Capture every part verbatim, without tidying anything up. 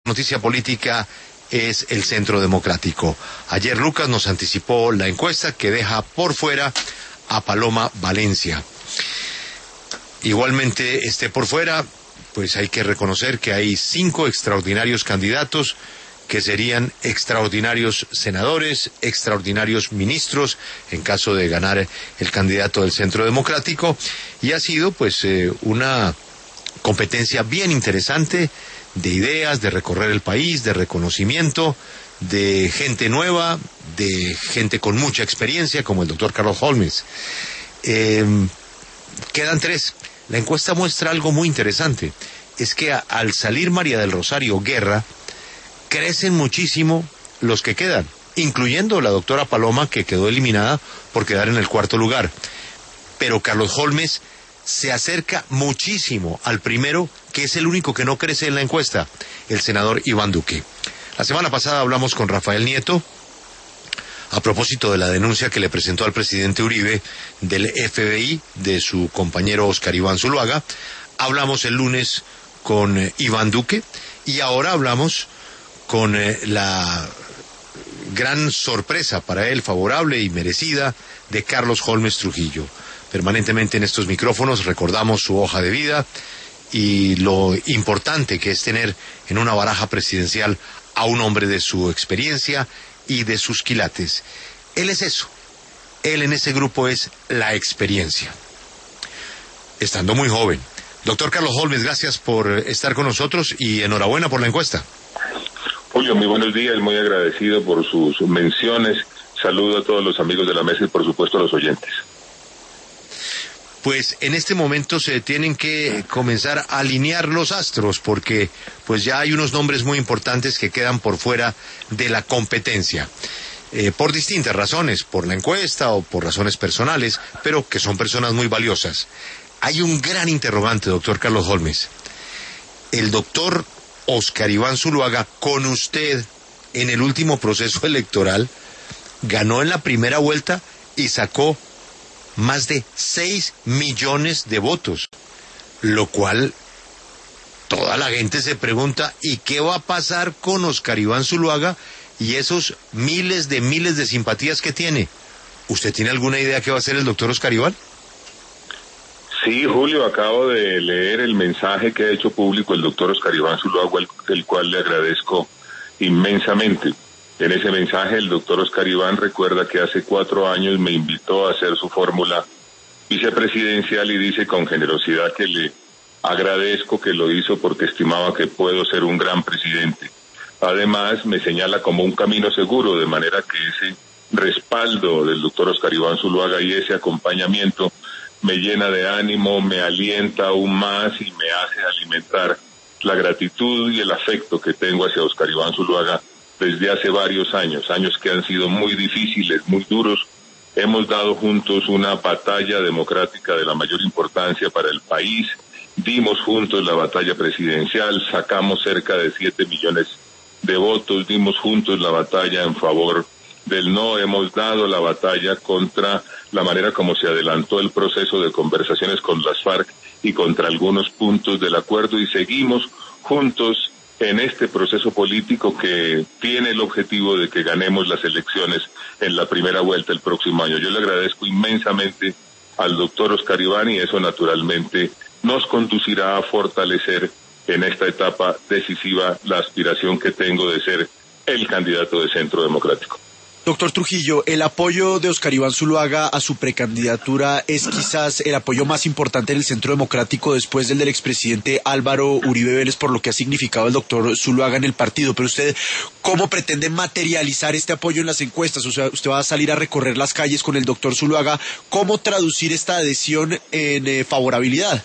Noticia política es el Centro Democrático. Ayer Lucas nos anticipó la encuesta que deja por fuera a Paloma Valencia. Igualmente esté por fuera, pues hay que reconocer que hay cinco extraordinarios candidatos que serían extraordinarios senadores, extraordinarios ministros, en caso de ganar el candidato del Centro Democrático, y ha sido pues eh, una competencia bien interesante de ideas, de recorrer el país, de reconocimiento, de gente nueva, de gente con mucha experiencia, como el doctor Carlos Holmes. Eh, quedan tres. La encuesta muestra algo muy interesante, es que a, al salir María del Rosario Guerra, crecen muchísimo los que quedan, incluyendo la doctora Paloma, que quedó eliminada por quedar en el cuarto lugar. Pero Carlos Holmes se acerca muchísimo al primero, que es el único que no crece en la encuesta, el senador Iván Duque. La semana pasada hablamos con Rafael Nieto a propósito de la denuncia que le presentó al presidente Uribe del F B I, de su compañero Oscar Iván Zuluaga. Hablamos el lunes con eh, Iván Duque, y ahora hablamos con eh, la gran sorpresa para él, favorable y merecida, de Carlos Holmes Trujillo. Permanentemente en estos micrófonos recordamos su hoja de vida y lo importante que es tener en una baraja presidencial a un hombre de su experiencia y de sus quilates. Él es eso. Él en ese grupo es la experiencia. Estando muy joven. Doctor Carlos Holmes, gracias por estar con nosotros y enhorabuena por la encuesta. Julio, muy buenos días, muy agradecido por sus menciones. Saludo a todos los amigos de la mesa y por supuesto a los oyentes. Pues en este momento se tienen que comenzar a alinear los astros, porque pues ya hay unos nombres muy importantes que quedan por fuera de la competencia, eh, por distintas razones, por la encuesta o por razones personales, pero que son personas muy valiosas. Hay un gran interrogante, doctor Carlos Holmes. El doctor Oscar Iván Zuluaga, con usted en el último proceso electoral, ganó en la primera vuelta y sacó más de seis millones de votos, lo cual toda la gente se pregunta, ¿y qué va a pasar con Oscar Iván Zuluaga y esos miles de miles de simpatías que tiene? ¿Usted tiene alguna idea qué va a hacer el doctor Oscar Iván? Sí, Julio, acabo de leer el mensaje que ha hecho público el doctor Oscar Iván Zuluaga, el, el cual le agradezco inmensamente. En ese mensaje el doctor Oscar Iván recuerda que hace cuatro años me invitó a hacer su fórmula vicepresidencial y dice con generosidad que le agradezco que lo hizo porque estimaba que puedo ser un gran presidente. Además me señala como un camino seguro, de manera que ese respaldo del doctor Oscar Iván Zuluaga y ese acompañamiento me llena de ánimo, me alienta aún más y me hace alimentar la gratitud y el afecto que tengo hacia Oscar Iván Zuluaga desde hace varios años, años que han sido muy difíciles, muy duros. Hemos dado juntos una batalla democrática de la mayor importancia para el país, dimos juntos la batalla presidencial, sacamos cerca de siete millones de votos, dimos juntos la batalla en favor del no, hemos dado la batalla contra la manera como se adelantó el proceso de conversaciones con las FARC y contra algunos puntos del acuerdo, y seguimos juntos en este proceso político que tiene el objetivo de que ganemos las elecciones en la primera vuelta el próximo año. Yo le agradezco inmensamente al doctor Oscar Iván y eso naturalmente nos conducirá a fortalecer en esta etapa decisiva la aspiración que tengo de ser el candidato de Centro Democrático. Doctor Trujillo, el apoyo de Oscar Iván Zuluaga a su precandidatura es quizás el apoyo más importante en el Centro Democrático después del del expresidente Álvaro Uribe Vélez, por lo que ha significado el doctor Zuluaga en el partido. Pero usted, ¿cómo pretende materializar este apoyo en las encuestas? O sea, usted va a salir a recorrer las calles con el doctor Zuluaga. ¿Cómo traducir esta adhesión en eh, favorabilidad?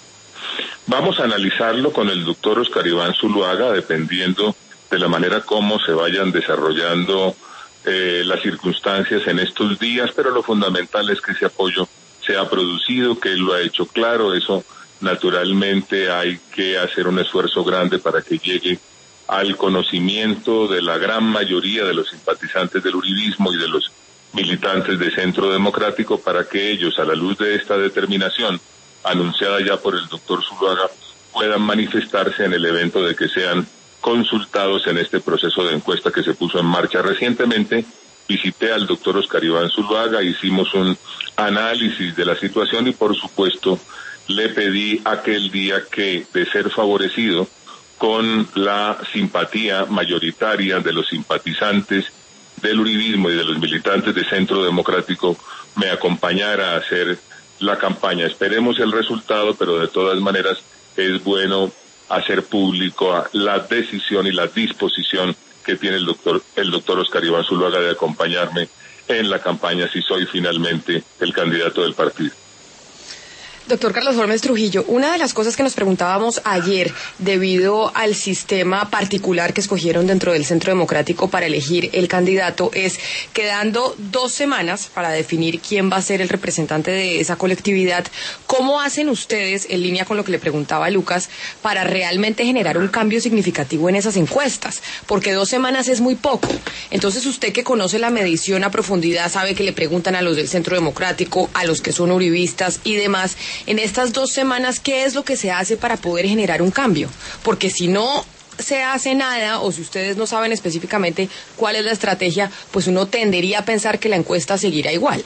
Vamos a analizarlo con el doctor Oscar Iván Zuluaga, dependiendo de la manera como se vayan desarrollando Eh, las circunstancias en estos días, pero lo fundamental es que ese apoyo se ha producido, que él lo ha hecho claro. Eso naturalmente hay que hacer un esfuerzo grande para que llegue al conocimiento de la gran mayoría de los simpatizantes del uribismo y de los militantes de Centro Democrático, para que ellos, a la luz de esta determinación anunciada ya por el doctor Zuluaga, puedan manifestarse en el evento de que sean consultados en este proceso de encuesta que se puso en marcha recientemente. Visité al doctor Oscar Iván Zuluaga, hicimos un análisis de la situación y por supuesto le pedí aquel día que, de ser favorecido con la simpatía mayoritaria de los simpatizantes del uribismo y de los militantes de Centro Democrático, me acompañara a hacer la campaña. Esperemos el resultado, pero de todas maneras es bueno hacer público la decisión y la disposición que tiene el doctor el doctor Oscar Iván Zuluaga de acompañarme en la campaña si soy finalmente el candidato del partido. Doctor Carlos Holmes Trujillo, una de las cosas que nos preguntábamos ayer, debido al sistema particular que escogieron dentro del Centro Democrático para elegir el candidato, es quedando dos semanas para definir quién va a ser el representante de esa colectividad, ¿cómo hacen ustedes, en línea con lo que le preguntaba Lucas, para realmente generar un cambio significativo en esas encuestas? Porque dos semanas es muy poco. Entonces, usted que conoce la medición a profundidad, sabe que le preguntan a los del Centro Democrático, a los que son uribistas y demás. En estas dos semanas, ¿qué es lo que se hace para poder generar un cambio? Porque si no se hace nada, o si ustedes no saben específicamente cuál es la estrategia, pues uno tendería a pensar que la encuesta seguirá igual.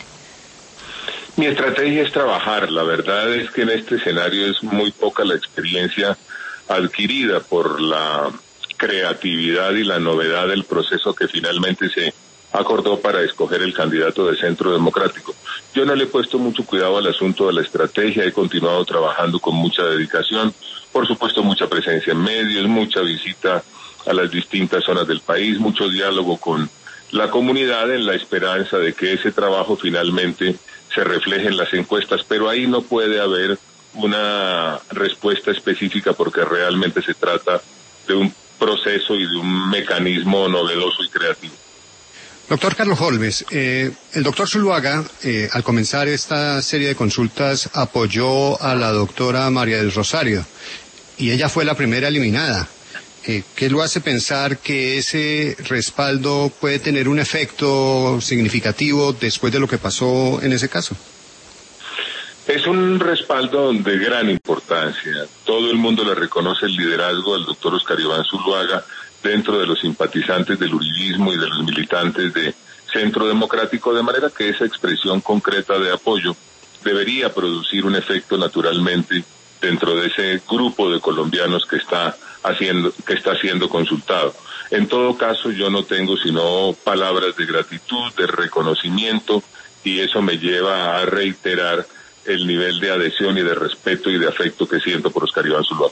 Mi estrategia es trabajar. La verdad es que en este escenario es muy poca la experiencia adquirida por la creatividad y la novedad del proceso que finalmente se acordó para escoger el candidato de Centro Democrático. Yo no le he puesto mucho cuidado al asunto de la estrategia, he continuado trabajando con mucha dedicación, por supuesto mucha presencia en medios, mucha visita a las distintas zonas del país, mucho diálogo con la comunidad en la esperanza de que ese trabajo finalmente se refleje en las encuestas, pero ahí no puede haber una respuesta específica porque realmente se trata de un proceso y de un mecanismo novedoso y creativo. Doctor Carlos Holmes, eh, el doctor Zuluaga, eh, al comenzar esta serie de consultas, apoyó a la doctora María del Rosario, y ella fue la primera eliminada. Eh, ¿Qué lo hace pensar que ese respaldo puede tener un efecto significativo después de lo que pasó en ese caso? Es un respaldo de gran importancia. Todo el mundo le reconoce el liderazgo del doctor Oscar Iván Zuluaga dentro de los simpatizantes del uribismo y de los militantes de Centro Democrático, de manera que esa expresión concreta de apoyo debería producir un efecto naturalmente dentro de ese grupo de colombianos que está haciendo, que está siendo consultado. En todo caso, yo no tengo sino palabras de gratitud, de reconocimiento, y eso me lleva a reiterar el nivel de adhesión y de respeto y de afecto que siento por Oscar Iván Zuluaga.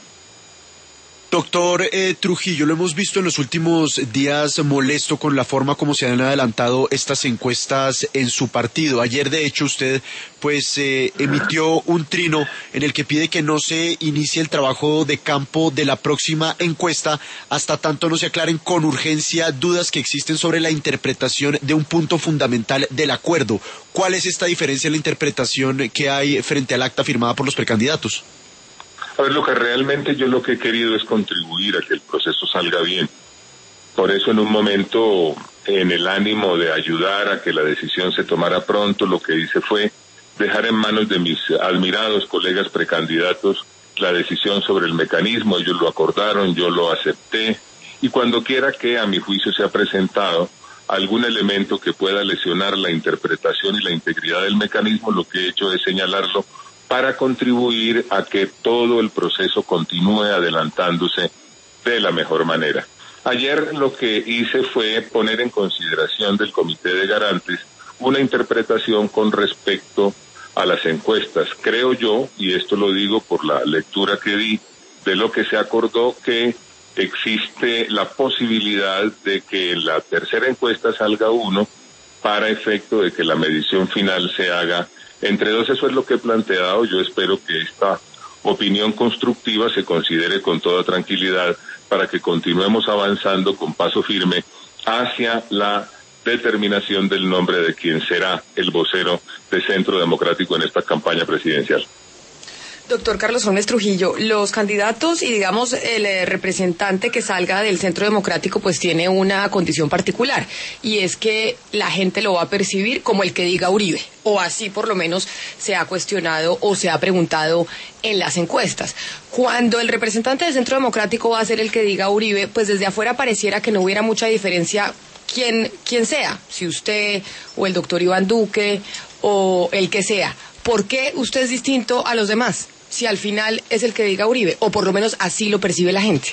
Doctor eh, Trujillo, lo hemos visto en los últimos días molesto con la forma como se han adelantado estas encuestas en su partido. Ayer, de hecho, usted pues eh, emitió un trino en el que pide que no se inicie el trabajo de campo de la próxima encuesta hasta tanto no se aclaren con urgencia dudas que existen sobre la interpretación de un punto fundamental del acuerdo. ¿Cuál es esta diferencia en la interpretación que hay frente al acta firmada por los precandidatos? A ver, lo que realmente yo lo que he querido es contribuir a que el proceso salga bien. Por eso, en un momento, en el ánimo de ayudar a que la decisión se tomara pronto, lo que hice fue dejar en manos de mis admirados colegas precandidatos la decisión sobre el mecanismo. Ellos lo acordaron, yo lo acepté, y cuando quiera que a mi juicio se ha presentado algún elemento que pueda lesionar la interpretación y la integridad del mecanismo, lo que he hecho es señalarlo para contribuir a que todo el proceso continúe adelantándose de la mejor manera. Ayer lo que hice fue poner en consideración del Comité de Garantes una interpretación con respecto a las encuestas. Creo yo, y esto lo digo por la lectura que di de lo que se acordó, que existe la posibilidad de que en la tercera encuesta salga uno para efecto de que la medición final se haga entre dos. Eso es lo que he planteado. Yo espero que esta opinión constructiva se considere con toda tranquilidad para que continuemos avanzando con paso firme hacia la determinación del nombre de quien será el vocero de Centro Democrático en esta campaña presidencial. Doctor Carlos Holmes Trujillo, los candidatos y digamos el eh, representante que salga del Centro Democrático pues tiene una condición particular y es que la gente lo va a percibir como el que diga Uribe, o así por lo menos se ha cuestionado o se ha preguntado en las encuestas. Cuando el representante del Centro Democrático va a ser el que diga Uribe, pues desde afuera pareciera que no hubiera mucha diferencia quien, quien sea, si usted o el doctor Iván Duque o el que sea. ¿Por qué usted es distinto a los demás? Si al final es el que diga Uribe, o por lo menos así lo percibe la gente.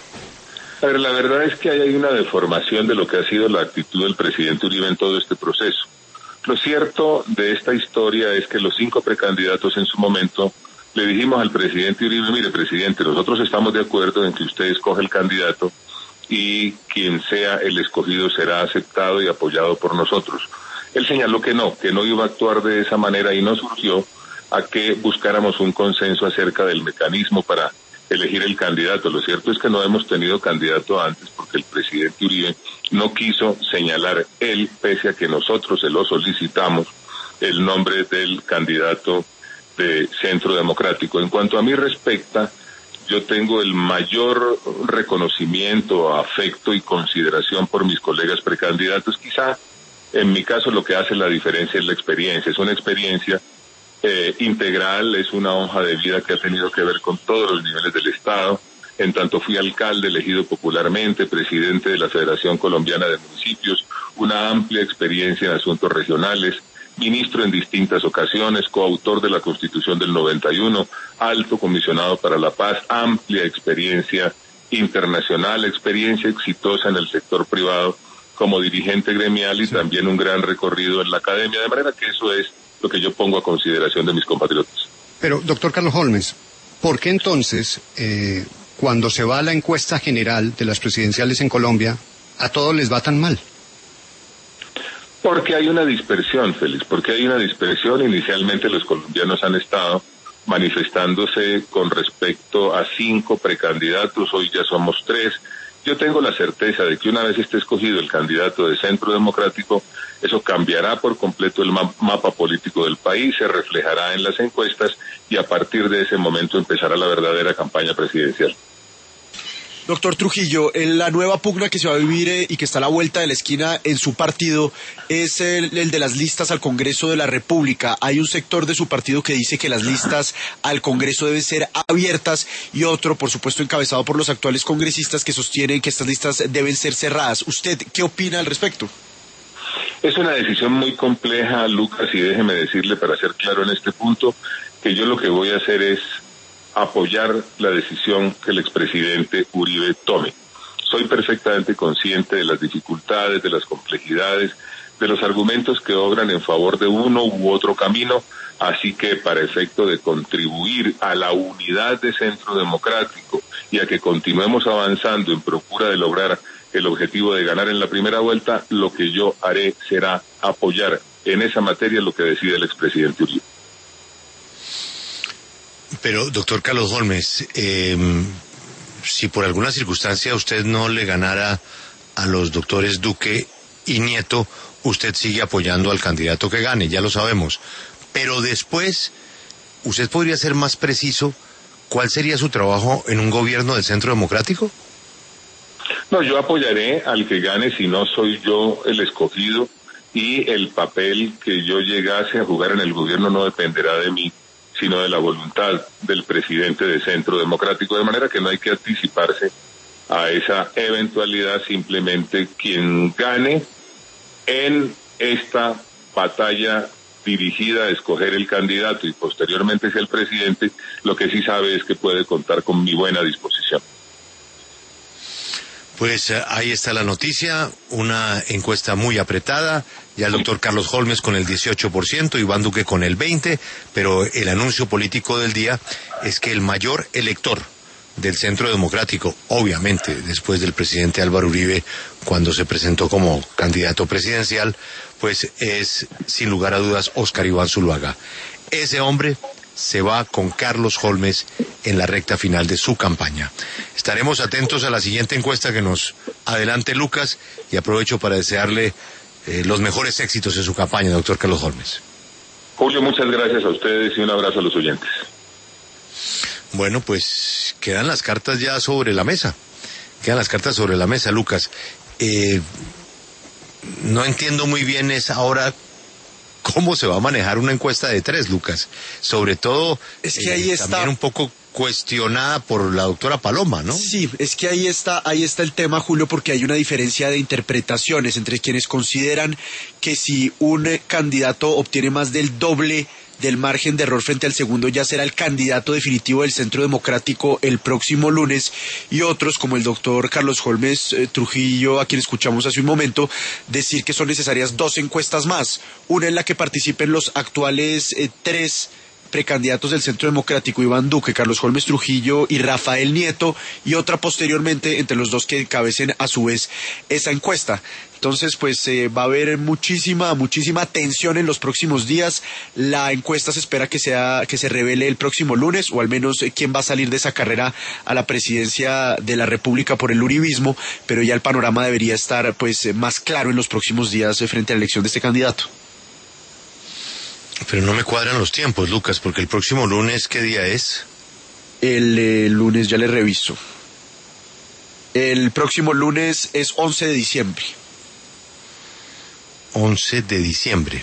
A ver, la verdad es que hay una deformación de lo que ha sido la actitud del presidente Uribe en todo este proceso. Lo cierto de esta historia es que los cinco precandidatos en su momento le dijimos al presidente Uribe, mire presidente, nosotros estamos de acuerdo en que usted escoge el candidato y quien sea el escogido será aceptado y apoyado por nosotros. Él señaló que no, que no iba a actuar de esa manera y no surgió a que buscáramos un consenso acerca del mecanismo para elegir el candidato. Lo cierto es que no hemos tenido candidato antes porque el presidente Uribe no quiso señalar él, pese a que nosotros se lo solicitamos, el nombre del candidato de Centro Democrático. En cuanto a mí respecta, yo tengo el mayor reconocimiento, afecto y consideración por mis colegas precandidatos. Quizá en mi caso lo que hace la diferencia es la experiencia. Es una experiencia Eh, integral, es una hoja de vida que ha tenido que ver con todos los niveles del Estado. En tanto fui alcalde elegido popularmente, presidente de la Federación Colombiana de Municipios, una amplia experiencia en asuntos regionales, ministro en distintas ocasiones, coautor de la Constitución del noventa y uno, alto comisionado para la paz, amplia experiencia internacional, experiencia exitosa en el sector privado como dirigente gremial y también un gran recorrido en la academia, de manera que eso es lo que yo pongo a consideración de mis compatriotas. Pero, doctor Carlos Holmes, ¿por qué entonces, eh, cuando se va a la encuesta general de las presidenciales en Colombia, a todos les va tan mal? Porque hay una dispersión, Félix, porque hay una dispersión. Inicialmente los colombianos han estado manifestándose con respecto a cinco precandidatos, hoy ya somos tres. Yo tengo la certeza de que una vez esté escogido el candidato de Centro Democrático, eso cambiará por completo el ma- mapa político del país, se reflejará en las encuestas y a partir de ese momento empezará la verdadera campaña presidencial. Doctor Trujillo, la nueva pugna que se va a vivir eh, y que está a la vuelta de la esquina en su partido es el, el de las listas al Congreso de la República. Hay un sector de su partido que dice que las listas al Congreso deben ser abiertas y otro, por supuesto, encabezado por los actuales congresistas que sostienen que estas listas deben ser cerradas. ¿Usted qué opina al respecto? Es una decisión muy compleja, Lucas, y déjeme decirle para ser claro en este punto que yo lo que voy a hacer es apoyar la decisión que el expresidente Uribe tome. Soy perfectamente consciente de las dificultades, de las complejidades, de los argumentos que obran en favor de uno u otro camino, así que para efecto de contribuir a la unidad de Centro Democrático y a que continuemos avanzando en procura de lograr el objetivo de ganar en la primera vuelta, lo que yo haré será apoyar en esa materia lo que decide el expresidente Uribe. Pero, doctor Carlos Holmes, eh, si por alguna circunstancia usted no le ganara a los doctores Duque y Nieto, usted sigue apoyando al candidato que gane, ya lo sabemos. Pero después, ¿usted podría ser más preciso cuál sería su trabajo en un gobierno del Centro Democrático? No, yo apoyaré al que gane si no soy yo el escogido y el papel que yo llegase a jugar en el gobierno no dependerá de mí, sino de la voluntad del presidente de Centro Democrático, de manera que no hay que anticiparse a esa eventualidad. Simplemente quien gane en esta batalla dirigida a escoger el candidato y posteriormente sea el presidente, lo que sí sabe es que puede contar con mi buena disposición. Pues eh, ahí está la noticia, una encuesta muy apretada, ya el doctor Carlos Holmes con el dieciocho por ciento, Iván Duque con el veinte por ciento, pero el anuncio político del día es que el mayor elector del Centro Democrático, obviamente después del presidente Álvaro Uribe cuando se presentó como candidato presidencial, pues es sin lugar a dudas Óscar Iván Zuluaga. Ese hombre se va con Carlos Holmes en la recta final de su campaña. Estaremos atentos a la siguiente encuesta que nos adelante Lucas y aprovecho para desearle eh, los mejores éxitos en su campaña, doctor Carlos Holmes. Julio, muchas gracias a ustedes y un abrazo a los oyentes. Bueno, pues quedan las cartas ya sobre la mesa. Quedan las cartas sobre la mesa, Lucas. Eh, no entiendo muy bien es ahora cómo se va a manejar una encuesta de tres, Lucas. Sobre todo, es que ahí eh, está también un poco cuestionada por la doctora Paloma, ¿no? Sí, es que ahí está, ahí está el tema, Julio, porque hay una diferencia de interpretaciones entre quienes consideran que si un eh, candidato obtiene más del doble del margen de error frente al segundo, ya será el candidato definitivo del Centro Democrático el próximo lunes, y otros, como el doctor Carlos Holmes eh, Trujillo, a quien escuchamos hace un momento, decir que son necesarias dos encuestas más, una en la que participen los actuales eh, tres precandidatos del Centro Democrático, Iván Duque, Carlos Holmes Trujillo y Rafael Nieto, y otra posteriormente entre los dos que encabecen a su vez esa encuesta. Entonces, pues eh, va a haber muchísima, muchísima tensión en los próximos días. La encuesta se espera que sea, que se revele el próximo lunes, o al menos eh, quién va a salir de esa carrera a la presidencia de la República por el uribismo, pero ya el panorama debería estar pues eh, más claro en los próximos días eh, frente a la elección de este candidato. Pero no me cuadran los tiempos, Lucas, porque el próximo lunes, ¿qué día es? El eh, lunes ya le reviso. El próximo lunes es once de diciembre. once de diciembre.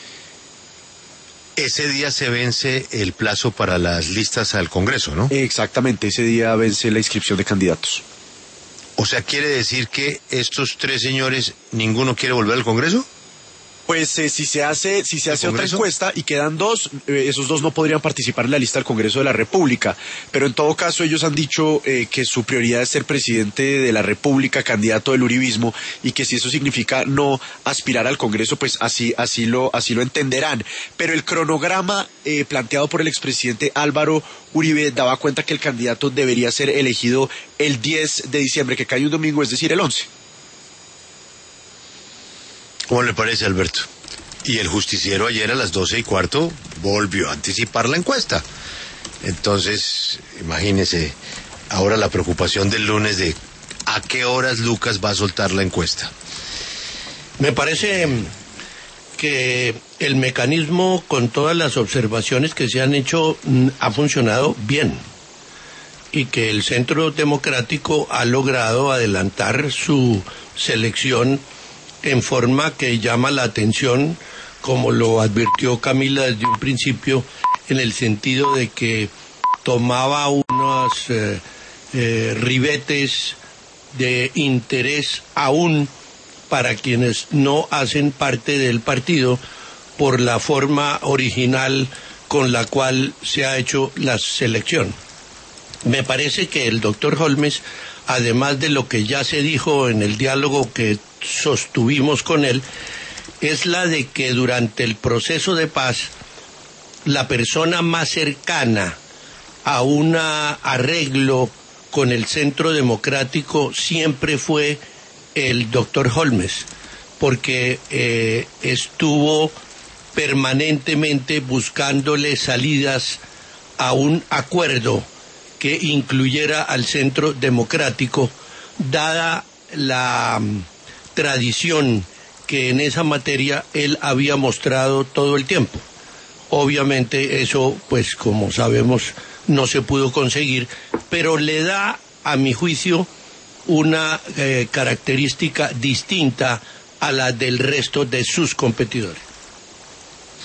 Ese día se vence el plazo para las listas al Congreso, ¿no? Exactamente, ese día vence la inscripción de candidatos. O sea, ¿quiere decir que estos tres señores, ninguno quiere volver al Congreso? Pues eh, si se hace, si se hace otra Congreso? encuesta y quedan dos, eh, esos dos no podrían participar en la lista del Congreso de la República. Pero en todo caso ellos han dicho eh, que su prioridad es ser presidente de la República, candidato del uribismo, y que si eso significa no aspirar al Congreso, pues así, así lo, así lo entenderán. Pero el cronograma eh, planteado por el expresidente Álvaro Uribe daba cuenta que el candidato debería ser elegido el diez de diciembre, que cae un domingo, es decir, el once. ¿Cómo le parece, Alberto? Y el justiciero ayer a las doce y cuarto volvió a anticipar la encuesta. Entonces, imagínese, ahora la preocupación del lunes de a qué horas Lucas va a soltar la encuesta. Me parece que el mecanismo, con todas las observaciones que se han hecho, ha funcionado bien, y que el Centro Democrático ha logrado adelantar su selección en forma que llama la atención, como lo advirtió Camila desde un principio, en el sentido de que tomaba unos eh, eh, ribetes de interés aún para quienes no hacen parte del partido, por la forma original con la cual se ha hecho la selección. Me parece que el doctor Holmes, además de lo que ya se dijo en el diálogo que sostuvimos con él, es la de que durante el proceso de paz la persona más cercana a un arreglo con el Centro Democrático siempre fue el doctor Holmes, porque eh, estuvo permanentemente buscándole salidas a un acuerdo que incluyera al Centro Democrático, dada la um, tradición que en esa materia él había mostrado todo el tiempo. Obviamente eso, pues como sabemos, no se pudo conseguir, pero le da, a mi juicio, una eh, característica distinta a la del resto de sus competidores.